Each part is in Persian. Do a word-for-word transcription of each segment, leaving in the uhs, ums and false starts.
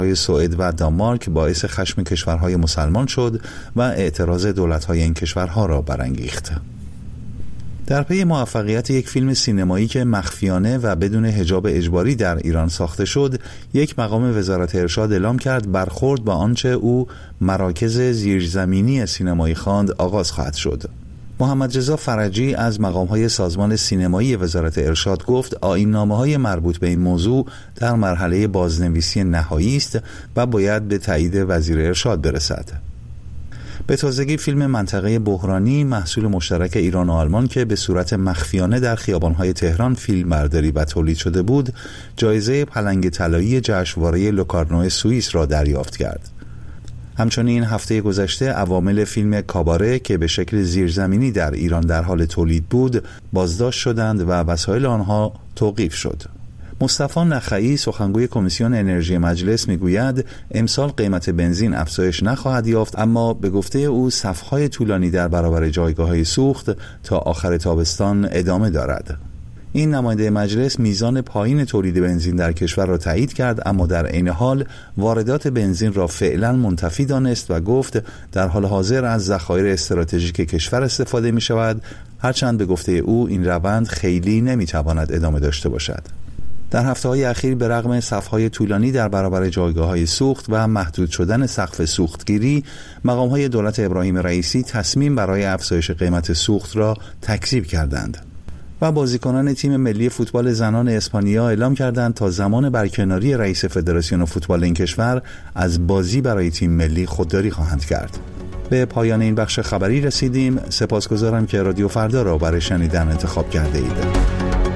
سوئد و دانمارک باعث خشم کشورهای مسلمان شد و اعتراض دولت‌های این کشورها را برانگیخت. در پی موفقیت یک فیلم سینمایی که مخفیانه و بدون حجاب اجباری در ایران ساخته شد، یک مقام وزارت ارشاد اعلام کرد برخورد با آنچه او مراکز زیرزمینی سینمایی خواند آغاز خواهد شد. محمد رضا فرجی از مقام‌های سازمان سینمایی وزارت ارشاد گفت آیین‌نامه‌های مربوط به این موضوع در مرحله بازنویسی نهایی است و باید به تایید وزیر ارشاد برسد. به تازگی فیلم منطقه بحرانی محصول مشترک ایران و آلمان که به صورت مخفیانه در خیابان‌های تهران فیلم برداری و تولید شده بود، جایزه پلنگ طلایی جشنواره لوکارنو سوئیس را دریافت کرد. همچنین هفته گذشته عوامل فیلم کاباره که به شکل زیرزمینی در ایران در حال تولید بود بازداشت شدند و وسایل آنها توقیف شد. مصطفی نخعی سخنگوی کمیسیون انرژی مجلس میگوید امسال قیمت بنزین افزایش نخواهد یافت، اما به گفته او صف‌های طولانی در برابر جایگاه‌های سوخت تا آخر تابستان ادامه دارد. این نماینده مجلس میزان پایین تولید بنزین در کشور را تایید کرد، اما در عین حال واردات بنزین را فعلا منتفی دانست و گفت در حال حاضر از ذخایر استراتژیک کشور استفاده می شود، هرچند به گفته او این روند خیلی نمی تواند ادامه داشته باشد. در هفته‌های اخیر به رغم صف‌های طولانی در برابر جایگاه‌های سوخت و محدود شدن سقف سوختگیری، مقام‌های دولت ابراهیم رئیسی تصمیم برای افزایش قیمت سوخت را تکذیب کردند. و بازیکنان تیم ملی فوتبال زنان اسپانیا اعلام کردند تا زمان برکناری رئیس فدراسیون فوتبال این کشور از بازی برای تیم ملی خودداری خواهند کرد. به پایان این بخش خبری رسیدیم. سپاسگزارم که رادیو فردا را برای شنیدن انتخاب کرده اید.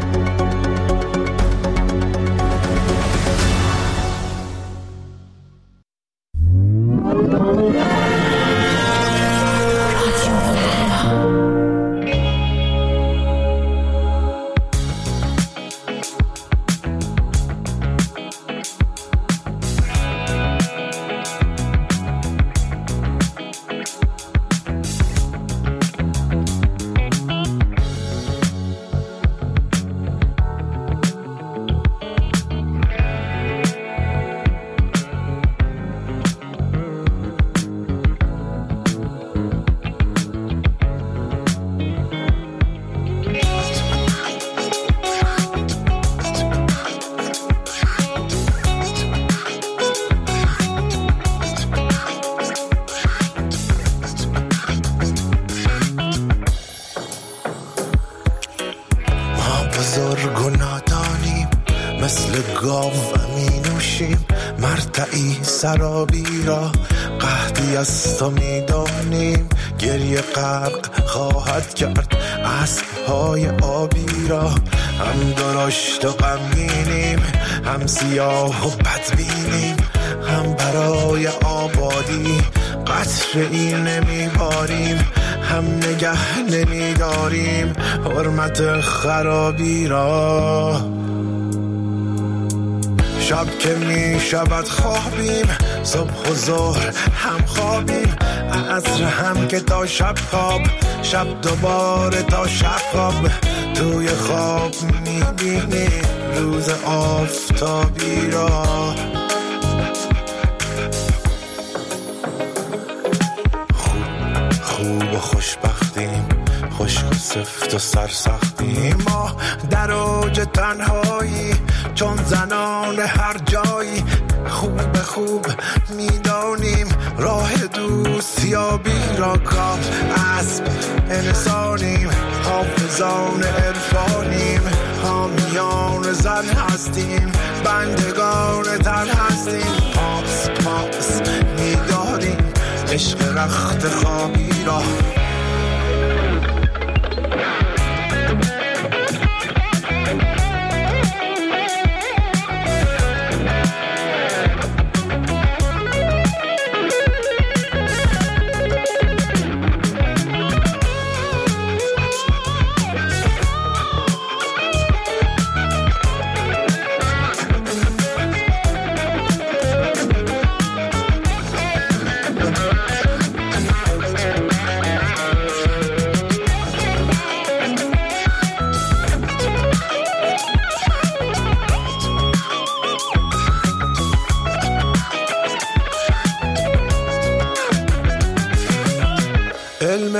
سرابی را قحطی از تو میدانیم، گریه غرق خواهد کرد اسب‌های آبی را. هم درشت و غمگینیم، هم سیاه و بدبینیم، هم برای آبادی قطره‌ای نمیباریم، هم نگه نمیداریم حرمت خرابی را. شب که می شود خوابیم، صبح و ظهر هم خوابیم، عصر هم که تا شب خواب، شب دوباره تا شب خواب. توی خواب می بینیم روز آفتابی را. خوب خوب و خوشبختیم، خشک و سفت و سرسختیم، ما در اوج تنهایی چون زنان هر جایی. خوب خوب میدانیم راه دوستیابی را، کام اسب انسانیم، حافظان عرفانیم، حامیان زن هستیم، بندگان تن هستیم. پاس پاس میداریم عشق رخت خوابی را.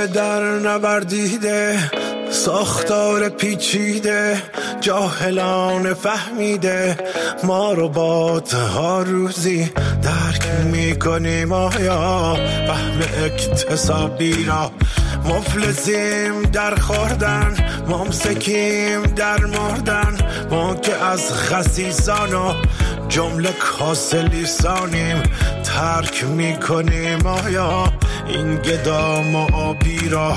دل در نوردیده، ساختار پیچیده، جاهلان فهمیده، ما رو با ها روزی درک میکنیم آیا فهم اکتسابی را؟ مفلسیم در خوردن، ممسکیم در مردن، ما که از خسیسان و جمله کاسه لیسانیم ترک میکنیم آیا این گدام و آبی را؟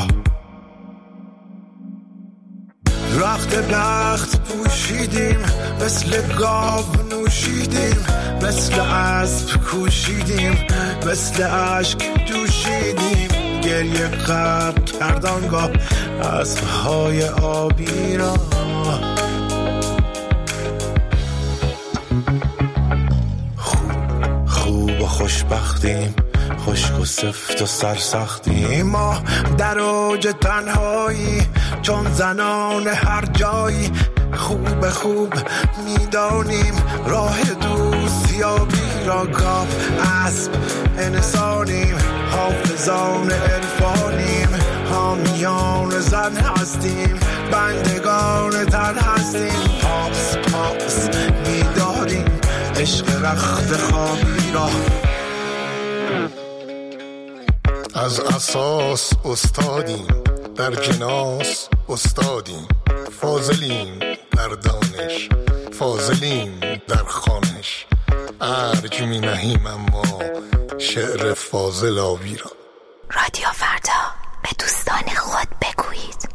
رخت بخت پوشیدیم، مثل گاو نوشیدیم، مثل اسب کوشیدیم، مثل اشک دوشیدیم، گریه غرق کردانگاه اسبهای آبی را. خوب خوب و خوشبختیم، خشک و سفت و سرسختیم، ما در اوج تنهایی چون زنان هر جایی، خوب خوب میدانیم راه دوستیابی را. گاو اسب انسانیم، حافظان عرفانیم، حامیان زن هستیم، بندگان تن هستیم، پاس پاس میداریم عشق رخت خوابی را. از اساس استادیم، در جناس استادیم، فاضلیم در دانش، فاضلیم در خوانش، ارج می نهیم اما شعر فاضل آبی را. رادیو فردا، به دوستان خود بگویید.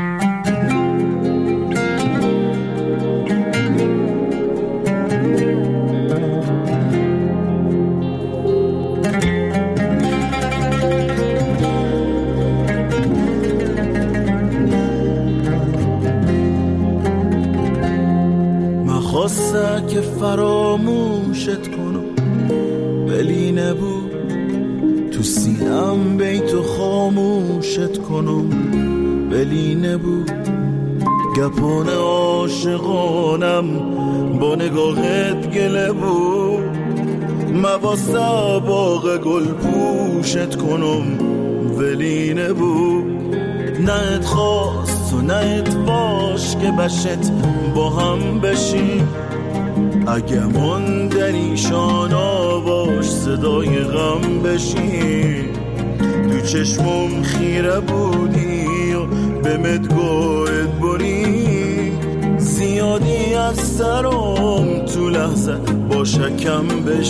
خواستم که فراموشت کنم ولی نبود، تو سینم بیتو خاموشت کنم ولی نبود، گپان عاشقانم با نگاهت گله بود، مواسه باغ گل پوشت کنم ولی نبود، نه ات خواست و نه ات باش که بشت با هم بشیم، اگه من در ایشان آواش صدای غم بشیم، تو چشمم خیره بودی و به مدگوهت بری، زیادی از سرم تو لحظه با شکم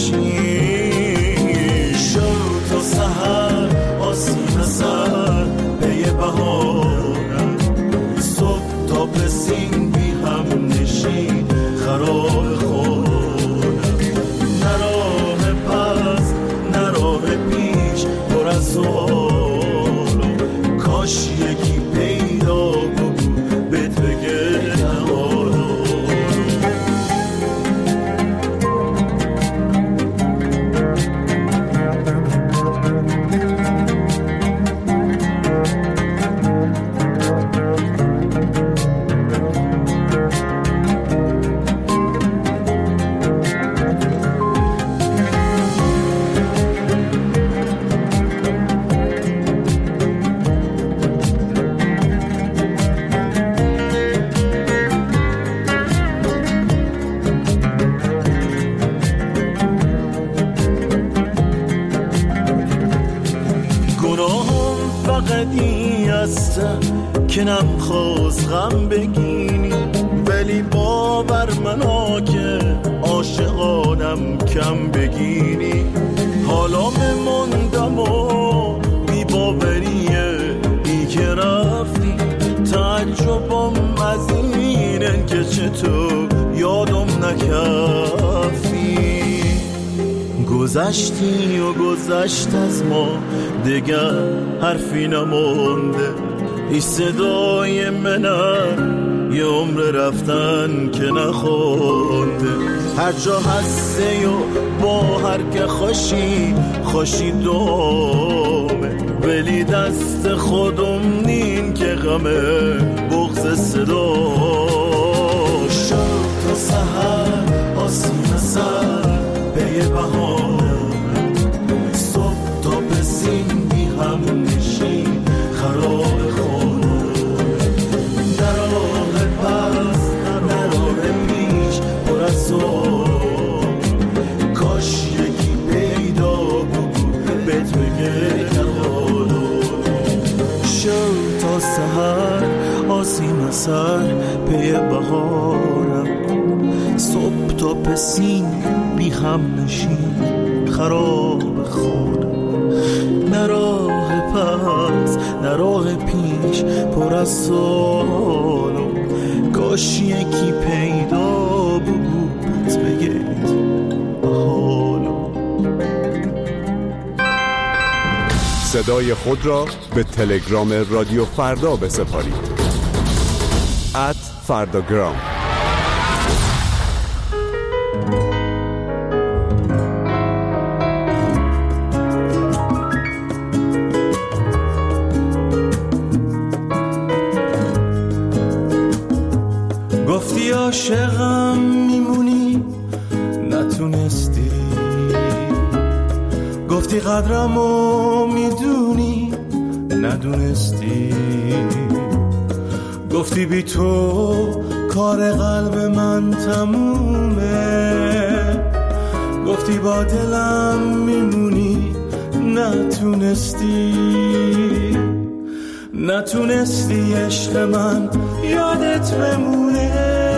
بشیم، شب تا سحر آسیم سر به بهارم، صبح تا پسین بی هم نشین خراب خورم، نراه پس نراه پیش پر از سوالم، کاش یکی پیدا بود بهت بگه نهارم. که نمیخواست غم بگینی، ولی باور منا که عاشقانم کم بگینی، حالا مموندم و بی باوریه ای که رفتی، تعجبم از اینه که چطور یادم نکفتی، گذشتی و گذشت از ما دیگر حرفی نمونده، ای صدای منم یه عمر رفتن که نخونده، هر جا هسته و با هر که خوشی خوشی دومه، ولی دست خودم نین که غمه بغض صدا، شب تا سحر آسیم سر به یه بهار، صبح تا پسین بی هم نشین خراب سر پی بهارم، صبح تا پسین بی هم نشین خراب خانم، نه راه پس نه راه پیش پر از سالم، کاش یکی پیدا بود بگید حالم. صدای خود را به تلگرام رادیو فردا بسپارید ات فرداگرام. گفتی عاشقم میمونی نتونستی، گفتی قدرمو میدونی ندونستی، گفتی بی تو کار قلب من تمومه، گفتی با دلم میمونی نتونستی، نتونستی عشق من یادت بمونه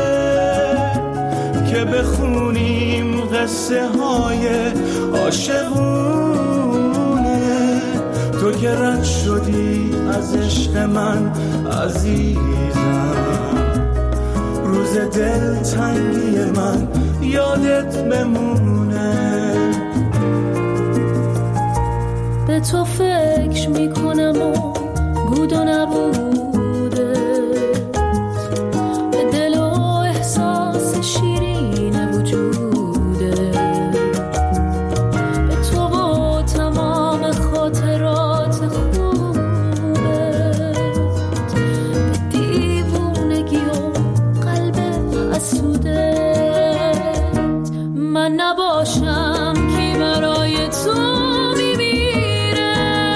که بخونیم قصه های عاشقونه، تو که رد شدی از عشق من عزیزم، روز دل تنگی من یادت بمونه. به تو فکر میکنم و بود و نبوده، به دل و احساس شیرین وجوده، به تو و تمام خاطرات خوبه، به دیوونگی و قلب حسوده، من نباشم کی برای تو میمیره،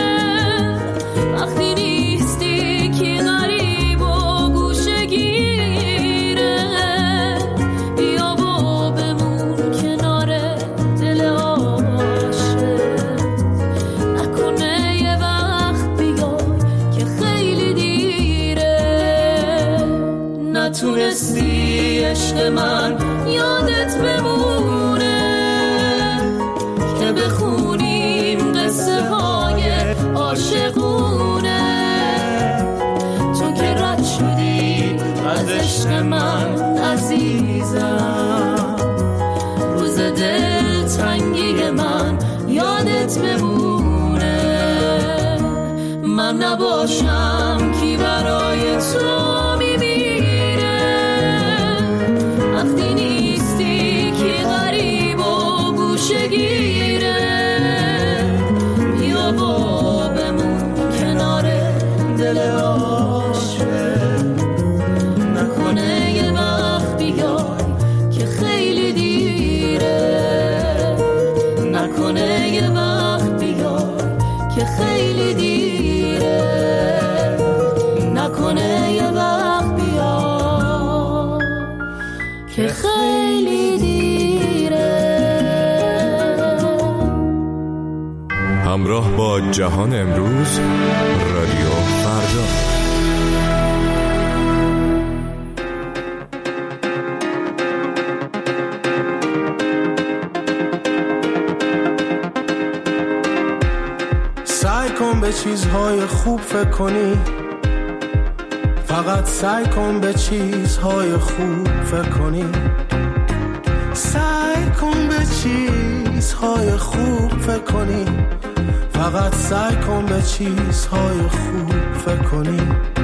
وقتی نیستی کی غریب و گوشه گیره، بیا و بمون کنار دل عاشق، نکنه یه وقت بیای که خیلی دیره، نتونستی عشق من یادت بمونه که بخونیم قصه های عاشقونه، تو که رد شدی از عشق من عزیزم، روز دل تنگی من یادت بمونه، من نباشم کی برای تو میمیره، وقتی نیستی کی غریب و گوشه گیره، بیا با بمون کنار دل عاشق، نکنه یه وقت بیای که خیلی دیره، نکنه یه وقت بیای که خیلی دیره، نکنه یه وقت بیای که خیلی دیره. همراه با جهان امروز، رادیو فردا. سعی کن به چیزهای خوب فکر کنی، فقط سعی کن به چیزهای خوب فکر کنی، سعی کن به چیزهای خوب فکر کنی، فقط سعی کن به چیزهای خوب فکر کنی.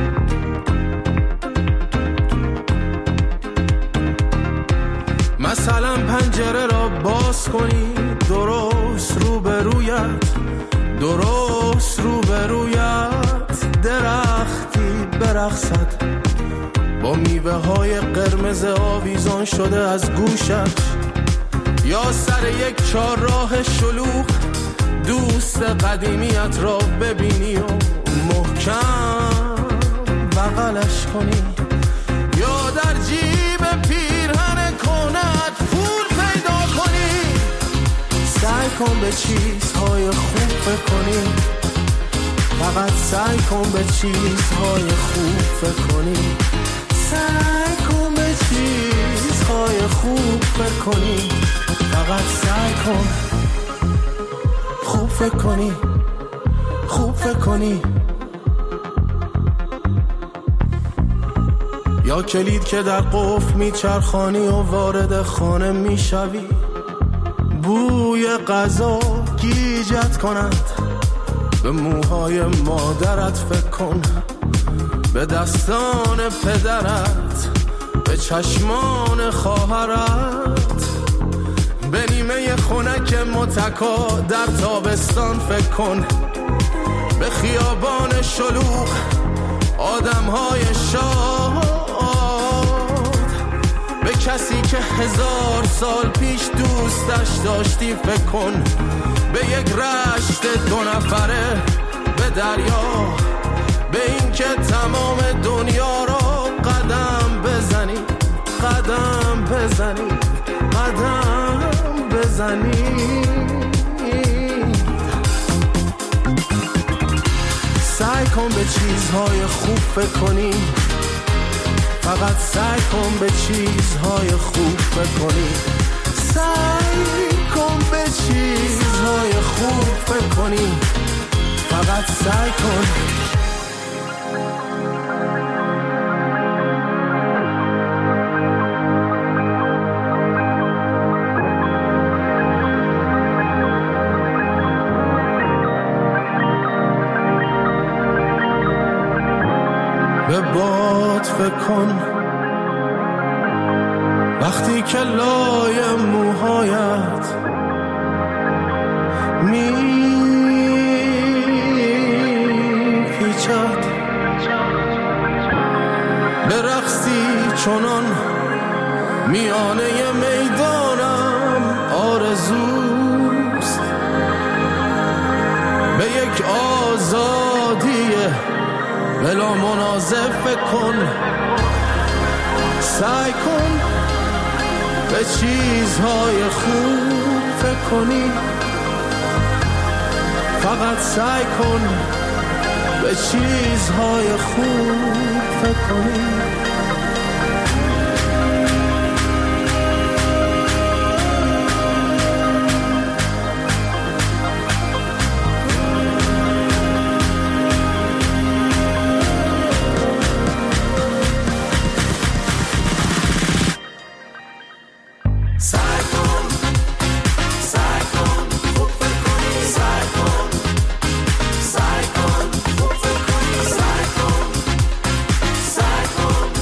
مثلا پنجره را باز کنی، درست روبرویت، درست روبرویت درختی برقصد، با میوه های قرمز آویزان شده از گوشش، یا سر یک چهارراه شلوغ دوست قدیمیت را ببینی و محکم بغلش کنی، یا در جیب پیرهن کنت پول پیدا کنی. سعی کن به چیزهای خوب فکر کنی، فقط سعی کن به چیزهای خوب فکر کنی، سعی کن به چیزهای خوب فکر کنی، فقط سعی کن خوب فکر کنی، خوب فکر کنی. یا کلید که در قفل میچرخانی و وارد خانه میشوی، بوی غذا گیجت کند، به موهای مادرت فکر کن، به دستان پدرت، به چشمان خواهرت، به نیمه خنک متکا در تابستان فکر کن، به خیابان شلوغ آدمهای شاد، به کسی که هزار سال پیش دوستش داشتی فکر کن، به یک رشت دو نفره، به دریا، به این که تمام دنیا را قدم بزنی، قدم بزنی، قدم بزنی. سعی کن به چیزهای خوب فکر کنی، فقط سعی کن به چیزهای خوب فکر کنی، سعی کن به چیزهای خوب فکر کنی، فقط سعی کن. به باد فکر کن وقتی که لای موهایت می پیچد، به رقصی چنان میانه میدانم آرزوست، به یک آزادی بلا منازع فکر کن، سعی کن به چیزهای خوب فکر کنی، فقط سعی کن به چیزهای خوب فکر کنی. سعی کن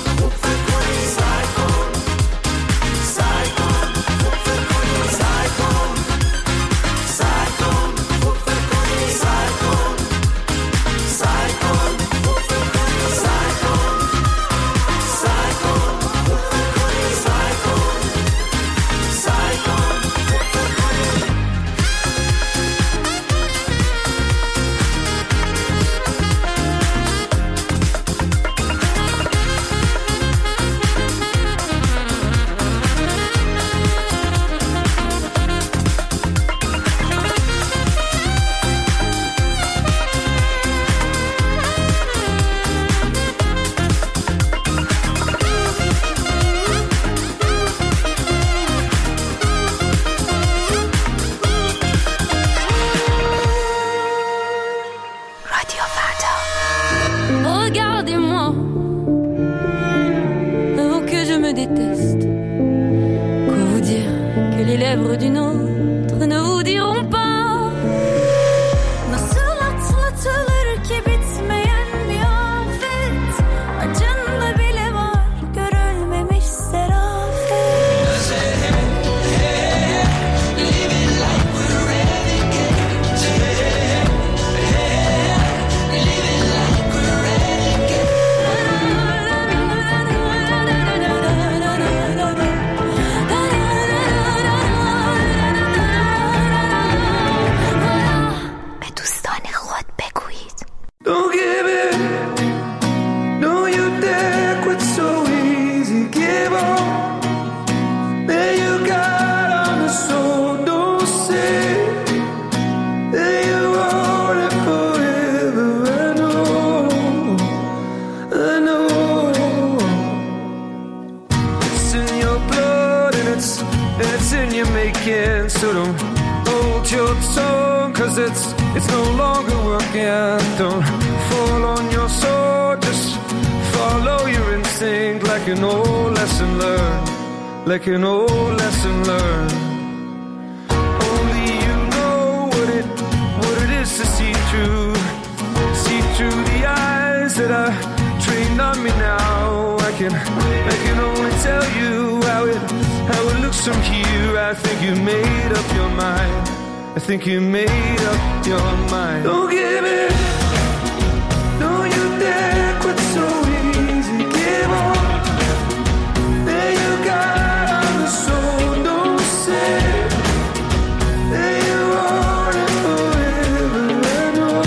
your tongue, cause it's, it's no longer working. Don't fall on your sword, just follow your instinct like an old lesson learned, like an old lesson learned. Only you know what it, what it is to see through, see through the eyes that are trained on me now. I can, I can only tell you how it, how it looks from here. I think you made up your mind. I think you made up your mind. Don't give it, don't you dare quit so easy. Give up, there you got on the soul. Don't say that you are it forever. I know,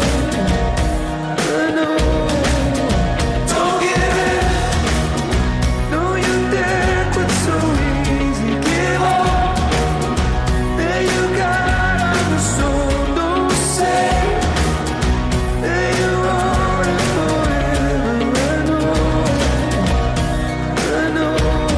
I know. Don't give it, don't you dare quit so easy. Give up, there you got on the soul. Don't say that you are it forever. I know, I know.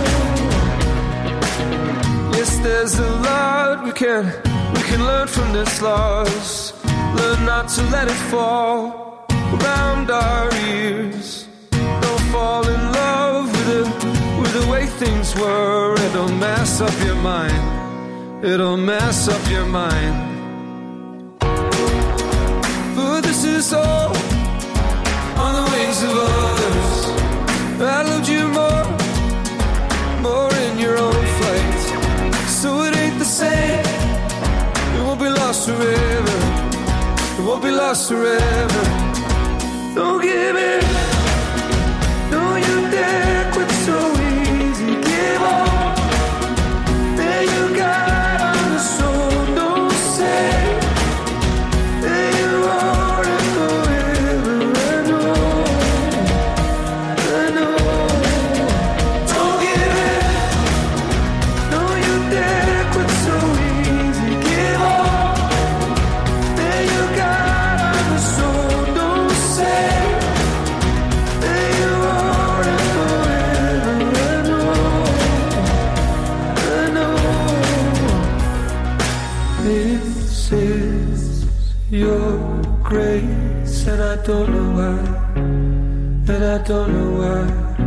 Yes, there's a lot we can, we can learn from this loss. Learn not to let it fall around our ears. Don't fall in love with the, with the way things were. It'll mess up your mind. It'll mess up your mind. But this is all on the wings of others. I loved you more, more in your own flight. So it ain't the same. It won't be lost forever. It won't be lost forever. Don't give it, don't you dare quit so easy. Give up, there you got on the soul. Don't say that you are it forever. I know, I know. Don't give it, don't you dare quit so easy. Give up, there you got on the soul. Don't say that you are it forever. I know, I know. This is your grace, and I don't know why, and I don't know why.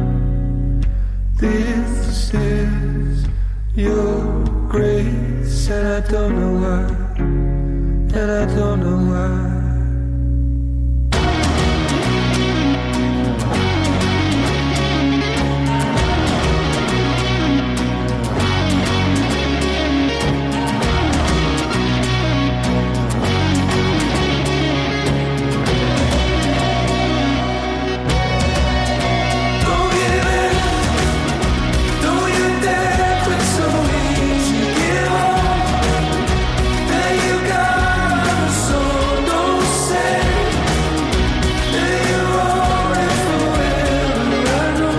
This is your grace, and I don't know why, and I don't know why. Don't give it, don't you dare quit so easy. Give up, there you got on the soul. Don't say that you are it forever. I know,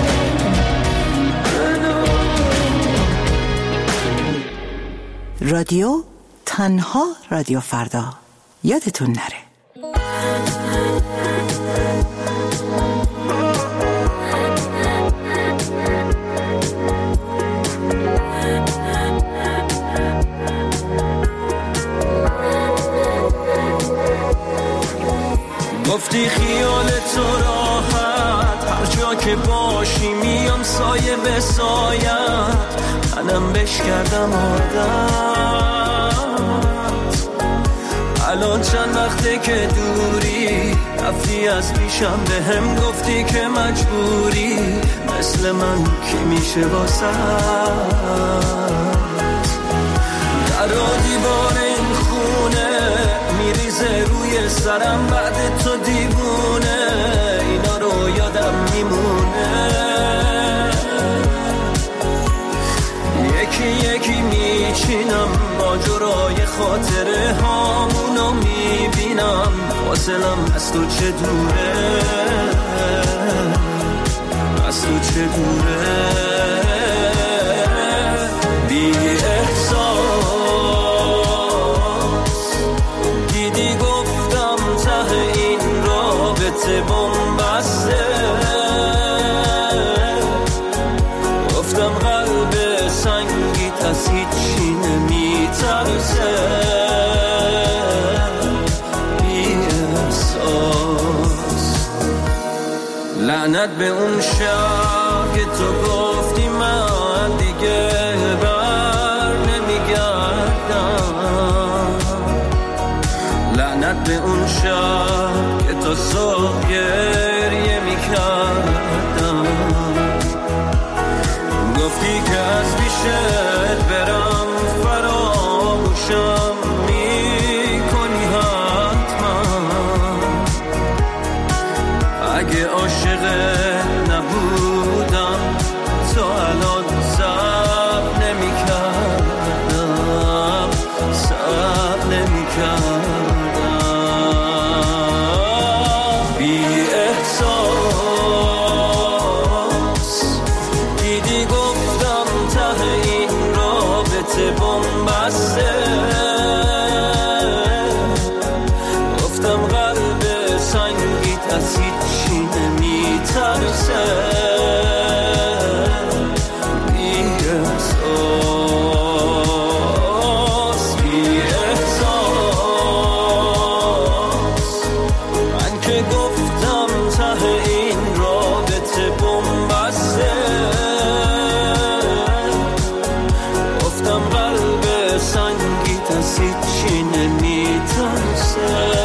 I know. رادیو تنها رادیو فردا. یادتون نره. گفتی خیال تو راحت، هر جا که باشی میام سایه به سایت، منم بش کردم عادت. الان چند وقته که دوری، رفتی از پیشم به هم گفتی که مجبوری، مثل من کی میشه واسه در دیوار این خونه میریزه روی سرم بعد تو دیوونه، اینا رو یادم میمونه. یکی یکی میچینم ماجرای خاطره هامونو میبینم، فاصلم از تو چه دوره، از تو چه دوره. بی احساس دیدی گفتم ته این رابطه بنبسته، گفتم قلب سنگیت از هیچی نمیترسه. لعنت به اون شب که تو گفتی من دیگه بر نمیگردم، لعنت به اون شب که تو صبح گریه میکردم، گفتی که از پیشت برم فراموشم میکنی حتما، اگه عاشقت نبودم تو الان صبر نمیکردم، صبر نمیکردم. بی احساس دیدی گفتم ته این رابطه بنبسته، گفتم قلب سنگیت از هیچی نمیترسه. بی احساس بی احساس من که گفتم ته این رابطه بنبسته، گفتم قلب سنگیت از هیچی نمیترسه.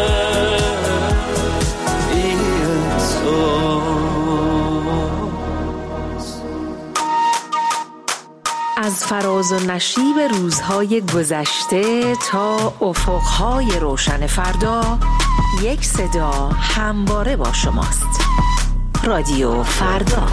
از فراز و نشیب روزهای گذشته تا افقهای روشن فردا، یک صدا همواره با شماست. رادیو فردا.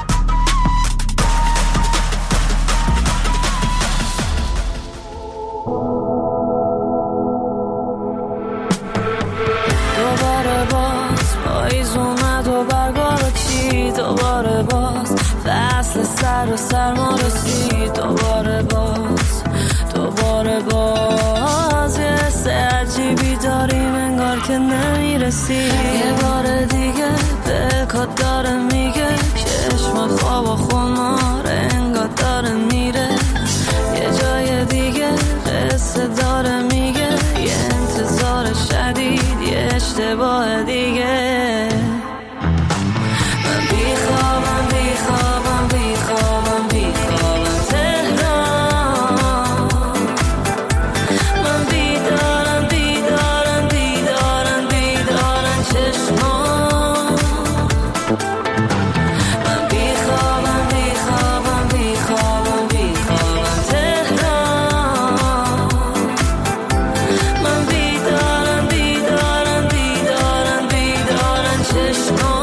دوباره باز پاییز اومد و برگا رو چید، دوباره باز فصل سر و سرما رسید، دوباره باز دوباره باز یه حس عجیبی داریم انگار که نمیرسی. یه بار دیگه دلکات داره میگه چشم خواب و خمار انگار داره میره، یه جای دیگه قصه داره میگه یه انتظار شدید یه اشتباه دیگه. من بیخوابم بیخوابم بیخوابم بیخوابم تهران، من بیدارم بیدارم بیدارم بیدارم چشمان، من بیخوابم بیخوابم بیخوابم بیخوابم تهران، من بیدارم بیدارم بیدارم بیدارم چشمان.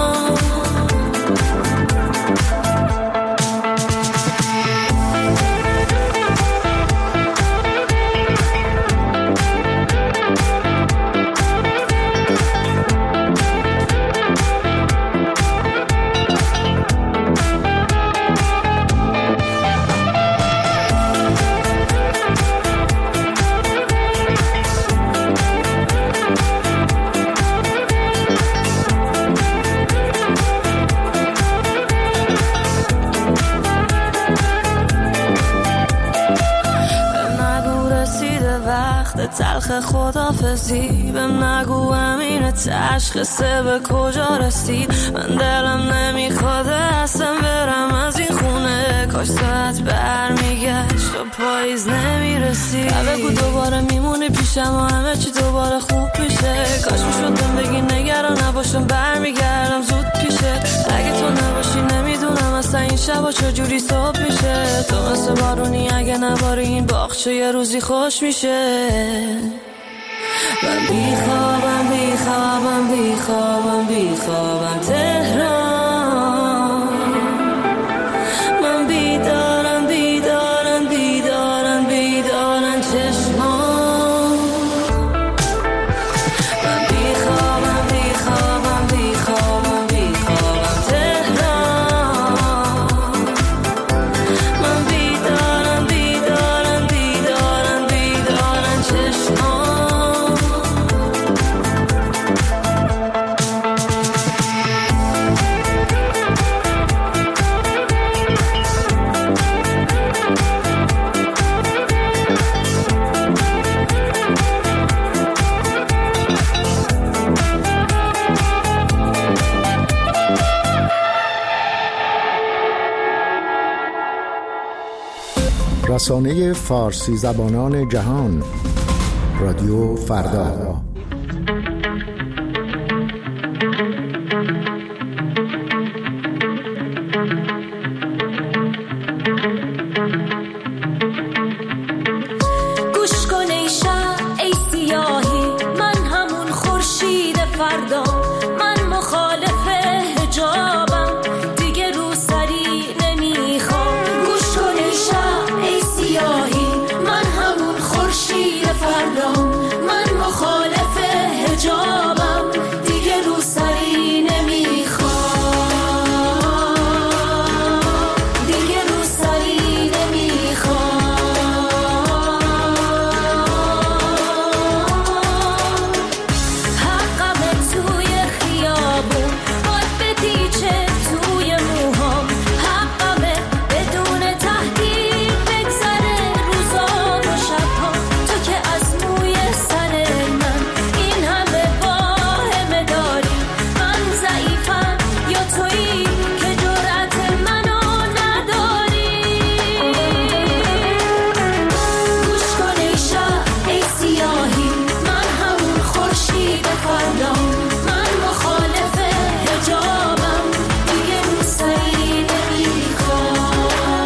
تلخ خدافزی بهم نگو امین تشخیصه به کجا رسید، من دلم نمیخواد اصلا برم از این خونه، کاش ساعت برمیگشت و پاییز نمیرسید. بگو دوباره میمونی پیشم و همه چی دوباره خوب میشه، کاش میشد بهم بگی نگران نباشم برمیگردم زود پیشه، اگه تو نباشی نمیدونم اصلا این شبا چجوری صبح میشه، تو مثل بارونی اگه نباری این باغچه یه روزی خوش میشه. من بیخوابم بیخوابم بیخوابم بیخوابم تهران، من بیدارم بیدارم بیدارم بیدارم چشمان، من بیخوابم بیخوابم بیخوابم بیخوابم تهران، من بیدارم بیدارم بیدارم بیدارم چشمان. رسانه فارسی زبانان جهان، رادیو فردا. گوش کن ای شب ای سیاهی، من همون خورشید فردا، من مخالف حجابم، دیگه رو سری نمیخوام. گوش کن ای شب ای سیاهی، من همون خورشید فردا، من مخالف حجابم، دیگه رو سری نمیخوام، دیگه رو سری نمیخوام. حقم توی خیابون باد بپیچه توی موهام، حقمه بدون تهدید بگذره روزا و شبها. تو که از موی سر من این همه واهمه داری، من ضعیفم یا تویی که جرأت منو نداری. گوش کن ای شب ای سیاهی، من همون خورشید فردا، من مخالف حجابم، دیگه رو سری نمیخوام.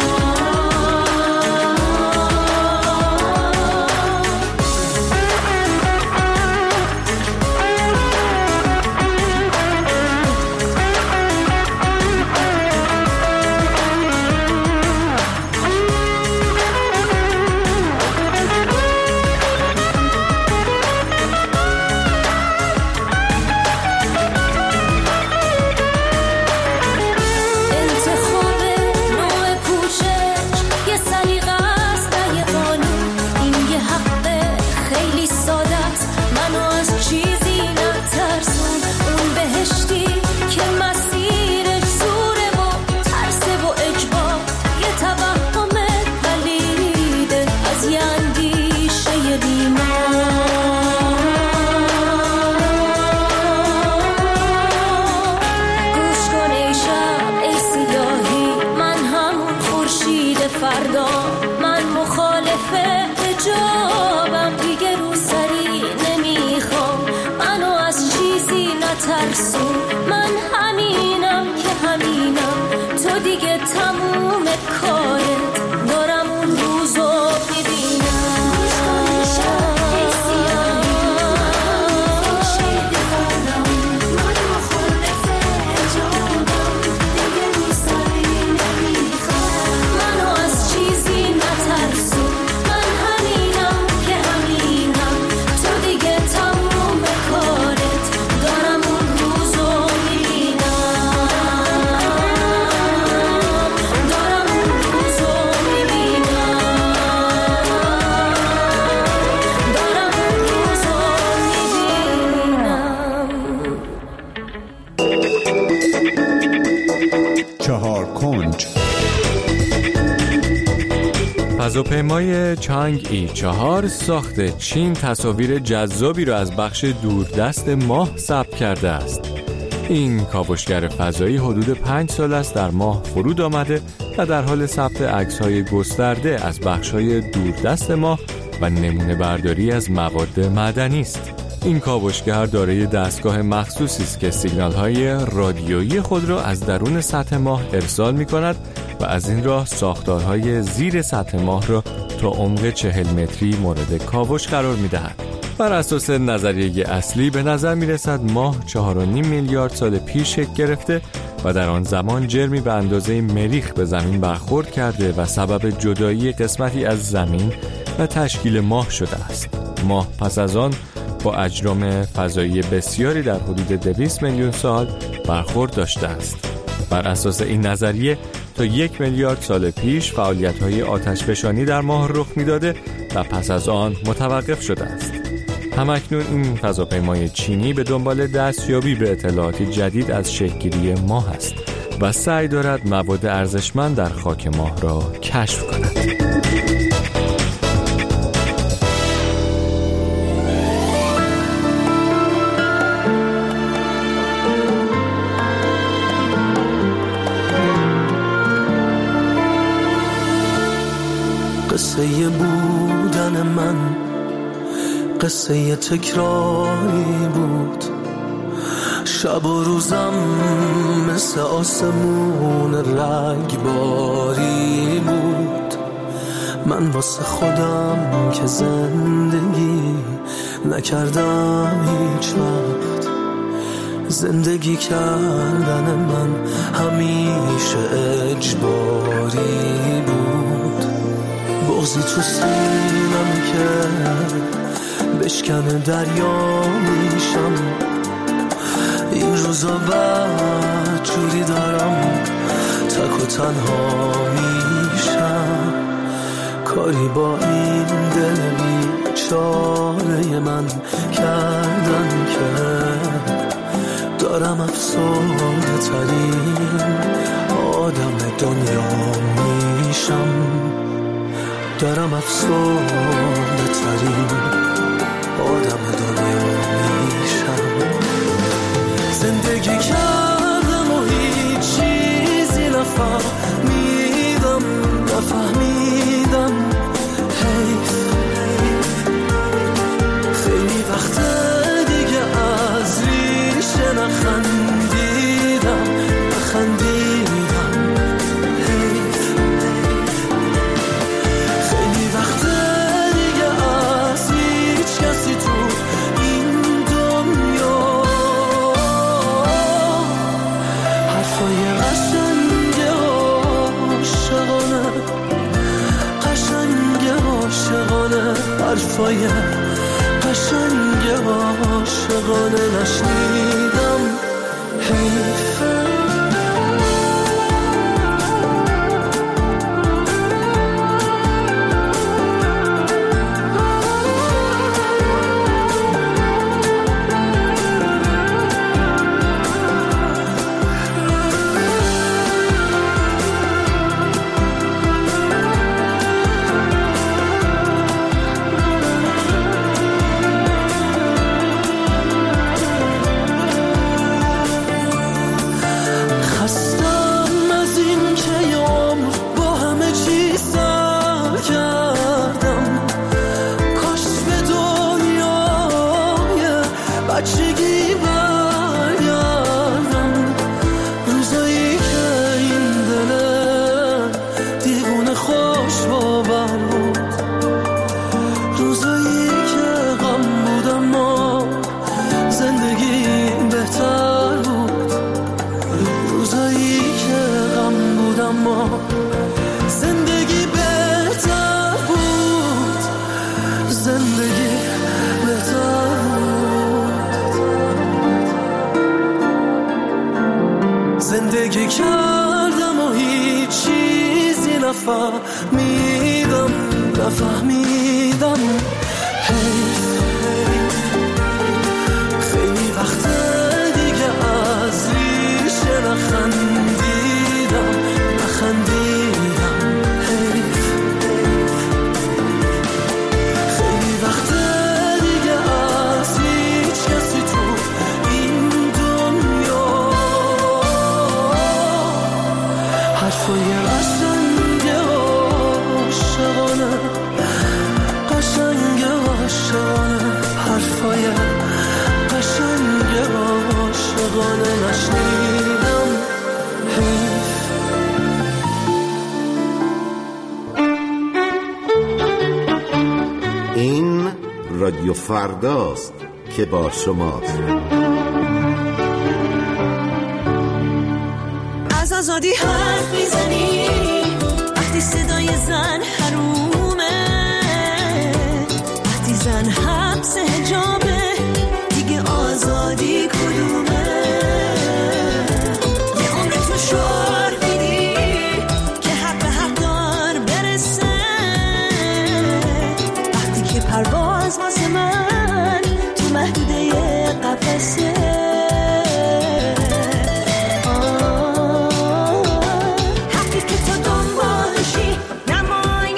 انتخاب نوع پوشش یه سلیقه است نه یه قانون، این یه حق خیلی ساده است، منو از چیزی نترسون. اون بهشتی که مسیرش زوره و ترسه و اجبار، یه توهم پلیده از یه اندیشه بیمار. گوش کن ای شب ای سیاهی، من همون خورشید فردا، من مخالف حجابم، دیگه رو سری نمیخوام، منو از چیزی نترسون. من همینم که همینم، تو دیگه تموم کارت، دارم اون روزو میبینم. گوش کن ای شب ای سیاهی، من خورشید فردا، من مخالف حجابم، دیگه رو سری نمیخوام، منو از چیزی نترسون. من همینم که همینم، تو دیگه تموم کارت، دارم اون روزو میبینم، دارم اون روزو میبینم، دارم اون روزو میبینم. چهار کنج. فضاپیمای چانگ ای چهار ساخت چین تصاویر جذابی را از بخش دوردست ماه ثبت کرده است. این کاوشگر فضایی حدود پنج سال است در ماه فرود آمده و در حال ثبت عکس‌های گسترده از بخش‌های دوردست ماه و نمونه برداری از مواد معدنی است. این کاوشگر دارای دستگاه مخصوصی است که سیگنال‌های رادیویی خود را از درون سطح ماه ارسال می‌کند و از این راه ساختارهای زیر سطح ماه را تا عمق چهل متری مورد کاوش قرار می‌دهد. بر اساس نظریه اصلی به نظر می‌رسد ماه چهار و نیم میلیارد سال پیش شکل گرفته و در آن زمان جرمی به اندازه مریخ به زمین برخورد کرده و سبب جدایی قسمتی از زمین و تشکیل ماه شده است. ماه پس از آن با اجرام فضایی بسیاری در حدود دویست میلیون سال برخورد داشته است. بر اساس این نظریه تا یک میلیارد سال پیش فعالیت‌های آتشفشانی در ماه رخ می‌داده و پس از آن متوقف شده است. همکنون این فضاپیمای چینی به دنبال دستیابی به اطلاعاتی جدید از شکل‌گیری ماه است و سعی دارد مواد ارزشمند در خاک ماه را کشف کند. قصه قصه یه تکراری بود، شب و روزم مثل آسمون رگباری بود. من واسه خودم که زندگی نکردم هیچ وقت، زندگی کردن من همیشه اجباری بود. بغضی تو سینم که بشکنه دریا میشم، این روزا بعد جوری دارم تک و تنها میشم. کاری با این دل بیچاره من کردن که دارم افسرده ترین آدم دنیا میشم، دارم افسرده ترین آدم دنیا میشم. زندگی کردم و هیچ چیزی نفهمیدم نفهمیدم حیف. خیلی وقت دیگه از ریشه نخندیدم نخندیدم حیف. خیلی وقت دیگه از هیچ کسی تو این دنیا حرفای قشنگ عاشقانه قشنگ عاشقانه حرفای قشنگ عاشقانه نشنیدم حیف. زندگی کردم و هیچ چیزی نفهمیدم نفهمیدم حیف. خیلی وقت دیگه از ریشه نخندیدم نخندیدم حیف. خیلی وقت دیگه از هیچ کسی تو این دنیا حرفای قشنگ عاشقانه قشنگ عاشقانه حرفای قشنگ عاشقانه نشنیدم حیف. این رادیو فرداست که با شماست. از آزادی حرف میزنی وقتی صدای زن حرومه، وقتی زن حبس حجابه دیگه آزادی کدومه؟ یه عمر تو شعار میدی که حق به حق دار برسه، وقتی که پرواز واسه من تو محدوده قفسه. حقی که تو دنبالشی نمای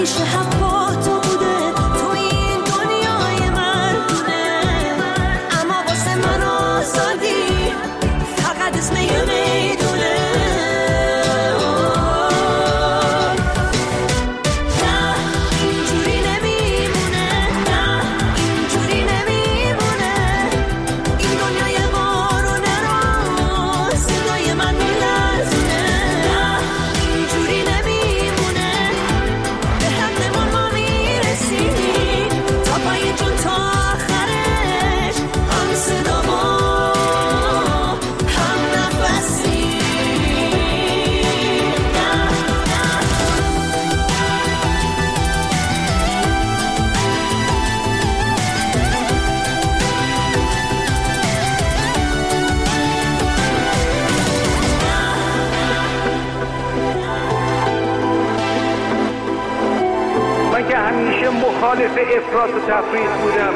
همیشه حق با تو بوده تو این دنیای مردونه، اما واسه من آزادی فقط اسم یه میدونه. نه اینجوری نمیمونه، نه اینجوری نمیمونه، این دنیای بارونه رو صدای من میلرزونه. نه اینجوری نمیمونه، به حقمون ما میرسیم تا پای جون تا آخرش، هم صدا ما هم نفسیم. من که همیشه مخالف افراط و تفریط بودم.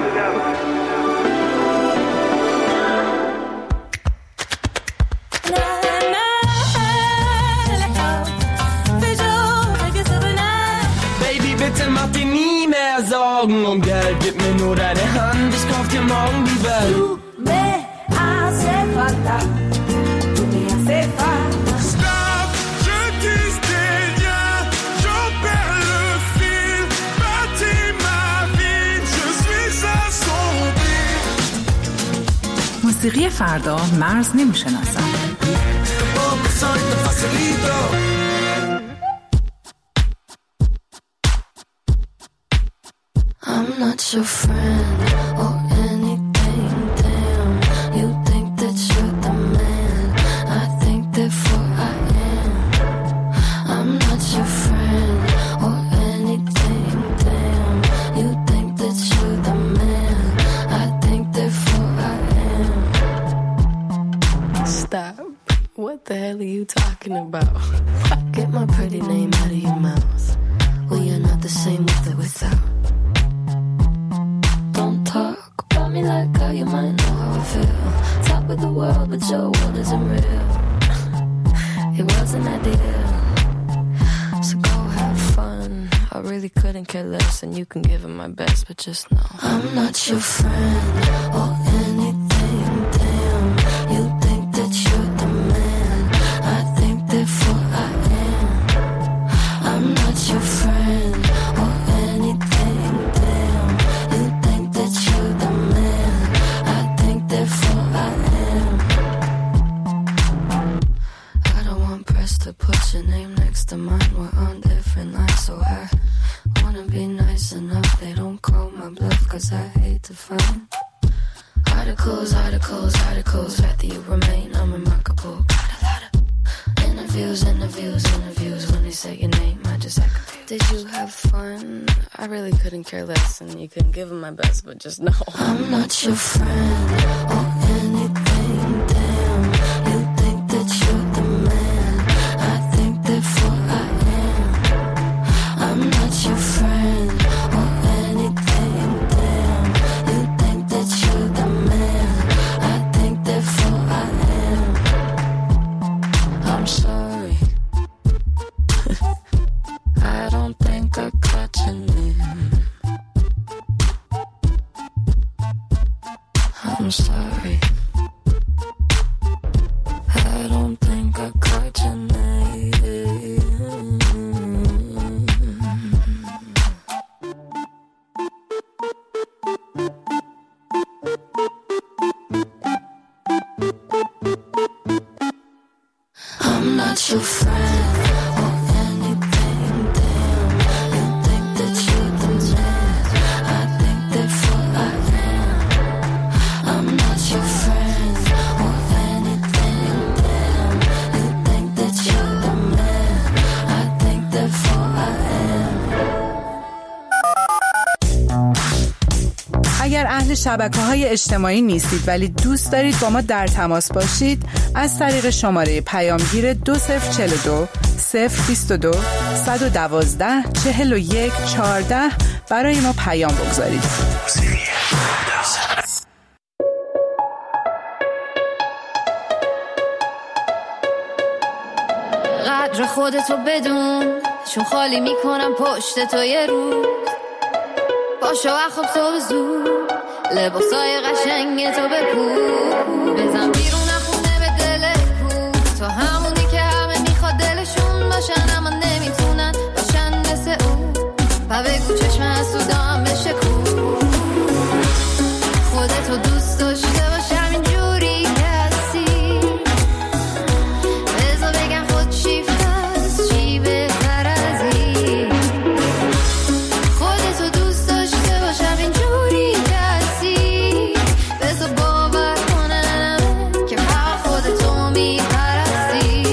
Baby, bitte mach dir nie mehr Sorgen um Geld, gib mir nur deine Hand, ich kauf dir morgen die Welt. Du me hace falta, tu me hace falta. Stop, je dis rien, j'en perds le fil. Bâtis ma vie, je suis assombri. موسیقی فردا مرز نمیشناسد. I'm not your friend or anything, damn. You think that you're the man, I think therefore I am. I'm not your friend or anything, damn. You think that you're the man, I think therefore I am. Stop. What the hell are you talking about? Get my pretty name out of your mouth. Well, you're not the same with or without. Don't talk about me like how you might know how I feel. Top of the world, but your world isn't real. It wasn't ideal. So go have fun. I really couldn't care less, and you can give it my best, but just know I'm not your friend or anything, damn. You think that you're the man, I think therefore I am. I'm not your friend or anything, damn. You think that you're the man, I think therefore I am. I don't want press to put your name next to mine, we're on different lines, so I wanna be nice enough they don't call my bluff, cause I hate to find articles, articles, articles, rather you remain unremarkable. Got a lot of interviews, interviews, interviews, when they say your name I just act confused. Did you have fun? I really couldn't care less, and you couldn't give it my best, but just know I'm not your friend or anything, damn. You think that you're the man, I think therefore I am. I'm not your friend or anything, damn. You think that you're the man, I think therefore I am. I'm sorry. I don't think I caught your name. I'm sorry. I don't think I caught your name. I'm not your friend or anything, damn. You think that you're the man, I think therefore I am. I'm not your friend or anything, damn. You think that you're the man, I think therefore I am. اگر اهل شبکه‌های اجتماعی نیستید ولی دوست دارید با ما در تماس باشید، از طریق شماره پیامگیر دو صفر چهل و دو صفر بیست و دو صد و دوازده چهل و یک چهارده برای ما پیام بگذارید. قدر خودتو بدون، چون خالی میکنم پشت تو یه روز. باشو و خب صبح زود لباسای قشنگ تو بپوش، بزن بیرون خونه به دل کو. تو همونی که همه میخواد دلشون باشن اما نمیتونن باشن مثل اون. و بگو چشم حسودام بشه کو. خودتو دوست داشته باش همینجوری که هستی. بذار بگم خود شیفت است چی بهتر از این. خودتو دوست داشته باش همینجوری که هستی. بذار باور کنم که فقط خودتو میپرستی.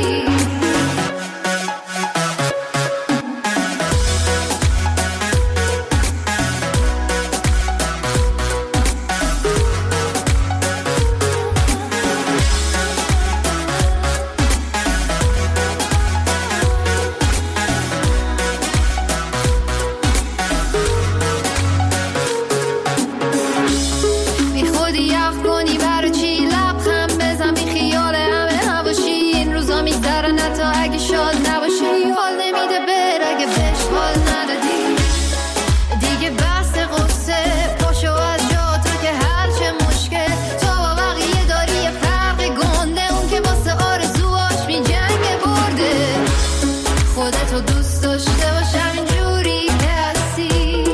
خودتو دوست داشته باش همینجوری که هستی.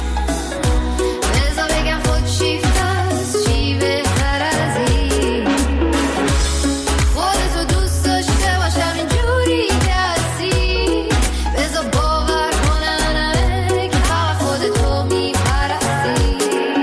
بذار بگم خود شیفت است چی بهتر از این. خودتو دوست داشته باش همینجوری که هستی. بذار باور کنم که فقط خودتو میپرستی.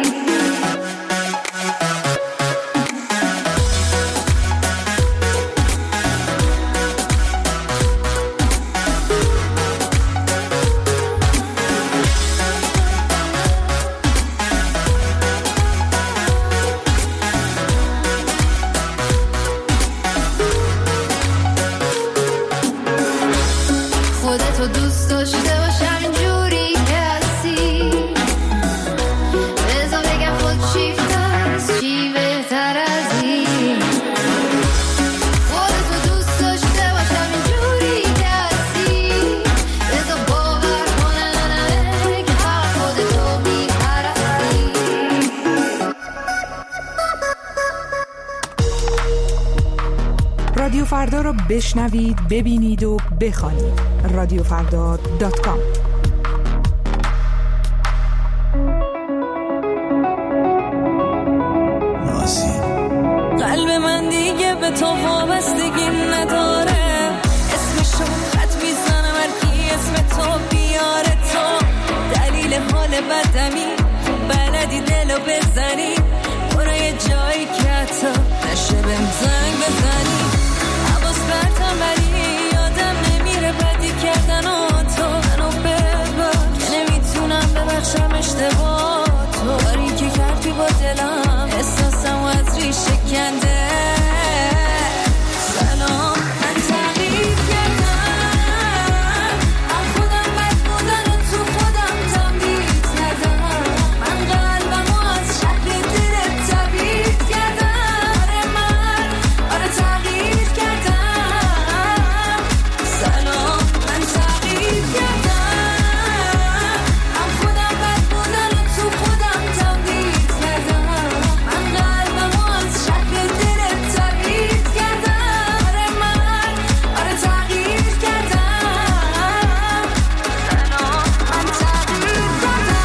خودتو دوست داشته باش همینجوری که هستی. بذار بگم خود شیفت است چی بهتر از این. خودتو دوست داشته باش همینجوری که هستی. بذار باور کنم که فقط خودتو میپرستی. رادیو فردا رو بشنوید، ببینید و بخوانید. رادیو فردا دات کام. قلب من دیگه به تو وابستگی نداره. اسمشو خط میزنم هر کی اسم تو بیاره. تو دلیل حال بدمی بلدی دلو بزنی. برو یه جایی که حتی نشه بهم زنگ بزنی. حواس برتم ولی یادم نمیره بدی کردن و تو منو ببخش که نمیتونم ببخشم اشتباه تو. کاری که کردی با دلم احساسم و از ریشه کنده. سلام من تغییر کردم. من خودم بد بودن و تو خودم تمدید کردم. من قلبم و از شکل دلت تبدیل کردم. آره من آره تغییر کردم. سلام من تغییر کردم. من خودم بد بودن و تو خودم تمدید کردم. من قلبم و از شکل دلت تبدیل کردم. آره من آره تغییر کردم. سلام من تغییر کردم.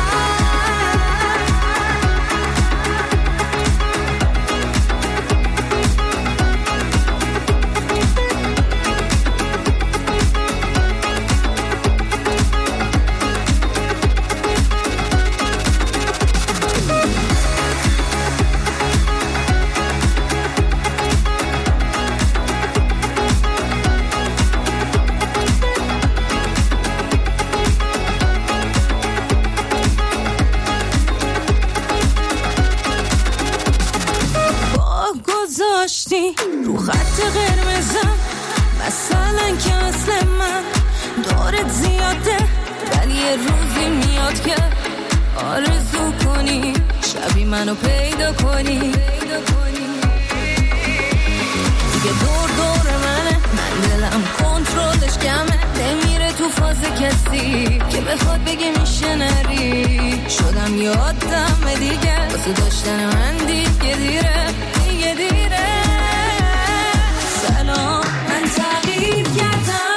با گذاشتی رو خط قرمزم. مثلا که اصل من دارت زیاده ولی یه روزی میاد که آرزو کنی شبی منو پیدا کنی. دیگه دور دور منه من دلم کنترلش کمه. نمیره تو تو فاز کسی که بخواد بگه میشه نری. شدم یه آدم دیگه واسه داشتن من دیگه دیره دیگه دیره. سلام من تغییر کردم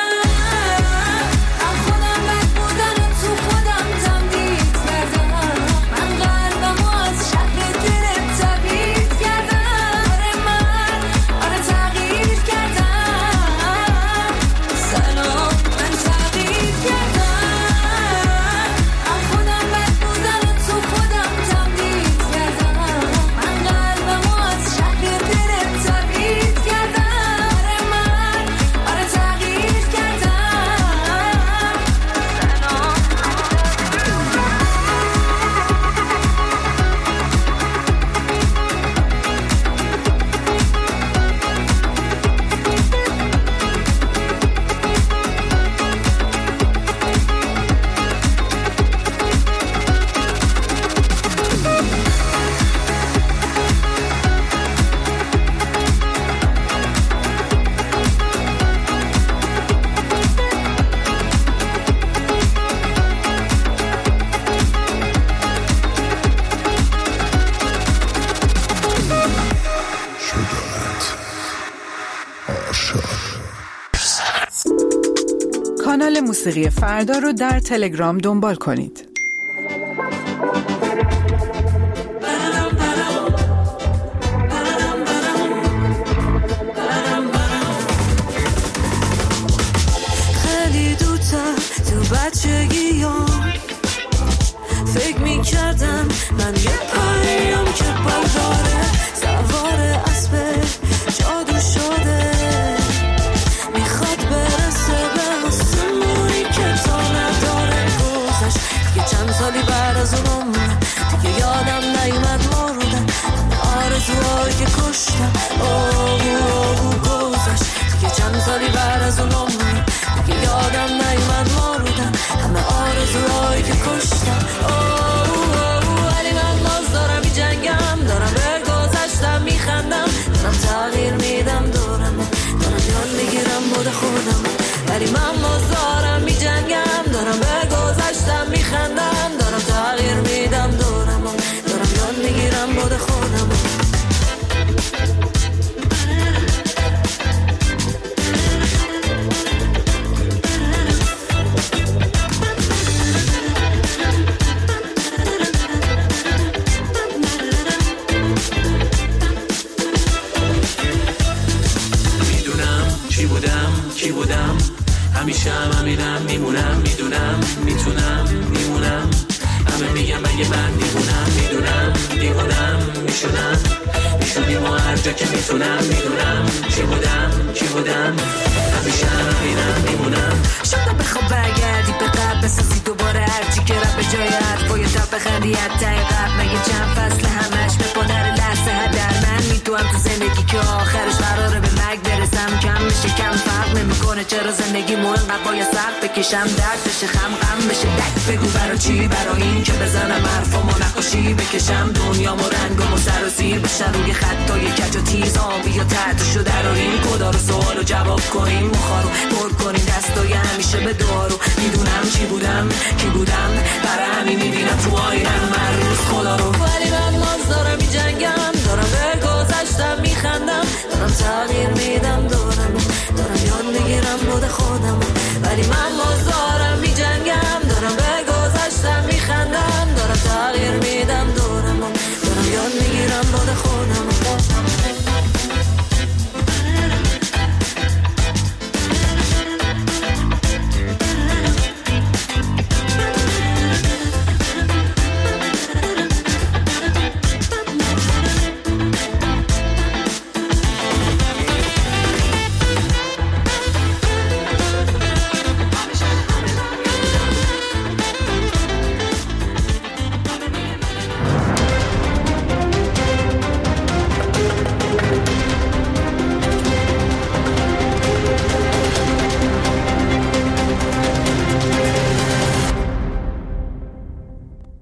کانال موسیقی فردا رو در تلگرام دنبال کنید. خیلی دوتا تو بچگیام فکر میکردم من یه پریم که برداره سوار اسب جادو شده میخواد برسه به آسمونی که تا نداره گذشت. دیگه چند سالی بعد از اونم دیگه یادم نیومد مردم آرزوهایی که کشتم آهو آهو گذشت. دیگه چند سالی بعد از اونم دیگه یادم نیومد مردم همه آرزوهایی که کشتم آهو آهو. ولی من باز دارم می جنگم دارم به گذشتم میخندم دارم تغییر میدم دورم دارم یاد میگیرم بود خودم. ولی من باز دارم می جنگم دارم به گذشتم میخندم دارم تغییر میدم دورم دارم یاد میگیرم بود خودم. کی بودم همیشه هم همینم میمونم میدونم میتونم میمونم همه میگم مگه من دیوونم میدونم دیوونم میشونم میشونیم و هر جا که میتونم میدونم کی بودم کی بودم همیشه هم همینم میمونم. شاید بخواب برگردی به قبل بسازی دوباره هرچی که رب به جای حرفای تب بخندی حتی قبل مگه چند فصل همش به پادر لحظه هدر من میتونم تو زندگی که آخرش قراره به مرگ برسم کم میشه کم فرق نمیکنه چرا زندگی مو انقدر باید سخت بکشم درد بشه خم غم بشه دک بگو برا چی برا این که بزنم حرفامو نقاشی بکشم دنیامو رنگامو سر و زیر بشن روی خطای کج و تیز آبی یا تحتشو دراریم کدا رو سوالو جواب کنیم مخارو پر کنیم دستای همیشه به دارو میدونم چی بودم کی بودم برای همین میبینم تو آینه